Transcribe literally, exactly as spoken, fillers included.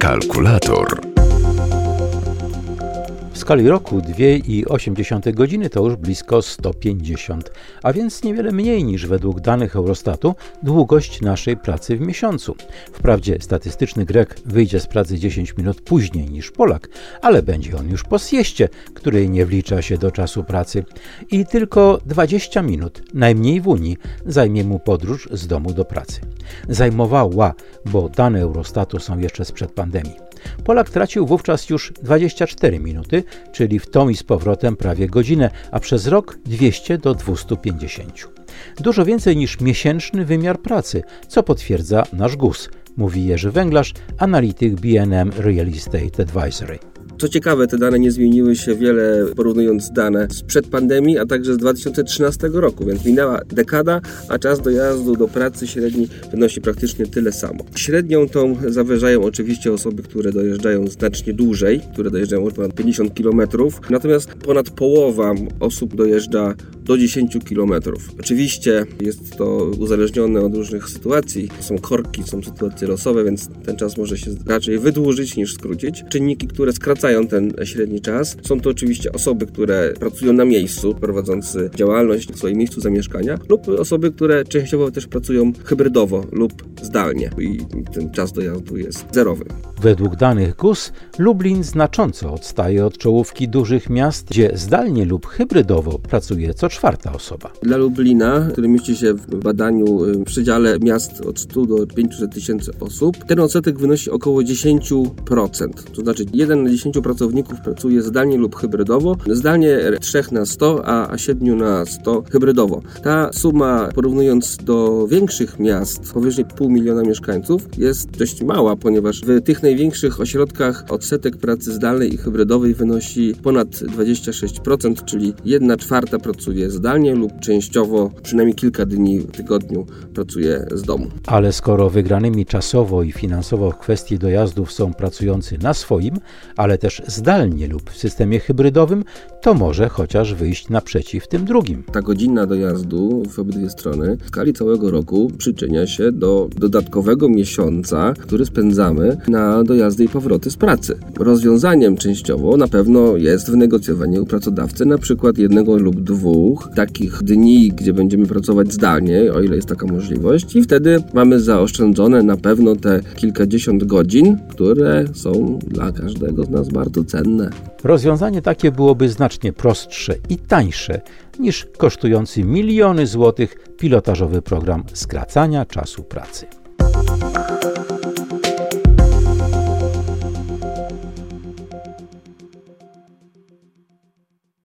Kalkulator. W skali roku dwie i osiem dziesiątych godziny to już blisko sto pięćdziesiąt, a więc niewiele mniej niż według danych Eurostatu długość naszej pracy w miesiącu. Wprawdzie statystyczny Grek wyjdzie z pracy dziesięć minut później niż Polak, ale będzie on już po sieście, której nie wlicza się do czasu pracy. I tylko dwadzieścia minut, najmniej w Unii, zajmie mu podróż z domu do pracy. Zajmowała, bo dane Eurostatu są jeszcze sprzed pandemii. Polak tracił wówczas już dwadzieścia cztery minuty, czyli w tą i z powrotem prawie godzinę, a przez rok dwieście do dwustu pięćdziesięciu. Dużo więcej niż miesięczny wymiar pracy, co potwierdza nasz G U S, mówi Jerzy Węglarz, analityk B N M Real Estate Advisory. Co ciekawe, te dane nie zmieniły się wiele, porównując dane sprzed pandemii, a także z dwa tysiące trzynastego roku, więc minęła dekada, a czas dojazdu do pracy średni wynosi praktycznie tyle samo. Średnią tą zawyżają oczywiście osoby, które dojeżdżają znacznie dłużej, które dojeżdżają ponad pięćdziesiąt kilometrów, natomiast ponad połowa osób dojeżdża do dziesięć kilometrów. Oczywiście jest to uzależnione od różnych sytuacji. Są korki, są sytuacje losowe, więc ten czas może się raczej wydłużyć niż skrócić. Czynniki, które skracają ten średni czas, są to oczywiście osoby, które pracują na miejscu, prowadzący działalność w swoim miejscu zamieszkania, lub osoby, które częściowo też pracują hybrydowo lub zdalnie i ten czas dojazdu jest zerowy. Według danych G U S Lublin znacząco odstaje od czołówki dużych miast, gdzie zdalnie lub hybrydowo pracuje co czwarta osoba. Dla Lublina, który mieści się w badaniu w przedziale miast od stu do pięciuset tysięcy osób, ten odsetek wynosi około dziesięć procent. To znaczy jeden na dziesięciu pracowników pracuje zdalnie lub hybrydowo, zdalnie trzy na sto, a siedem na sto hybrydowo. Ta suma, porównując do większych miast, powyżej pół miliona mieszkańców, jest dość mała, ponieważ w tych największych ośrodkach odsetek pracy zdalnej i hybrydowej wynosi ponad dwadzieścia sześć procent, czyli jedna czwarta pracuje zdalnie lub częściowo, przynajmniej kilka dni w tygodniu pracuje z domu. Ale skoro wygranymi czasowo i finansowo w kwestii dojazdów są pracujący na swoim, ale też zdalnie lub w systemie hybrydowym, to może chociaż wyjść naprzeciw tym drugim. Ta godzina dojazdu w obydwie strony w skali całego roku przyczynia się do dodatkowego miesiąca, który spędzamy na dojazdy i powroty z pracy. Rozwiązaniem częściowo na pewno jest wynegocjowanie u pracodawcy na przykład jednego lub dwóch takich dni, gdzie będziemy pracować zdalnie, o ile jest taka możliwość, i wtedy mamy zaoszczędzone na pewno te kilkadziesiąt godzin, które są dla każdego z nas bardzo cenne. Rozwiązanie takie byłoby znacznie prostsze i tańsze niż kosztujący miliony złotych pilotażowy program skracania czasu pracy.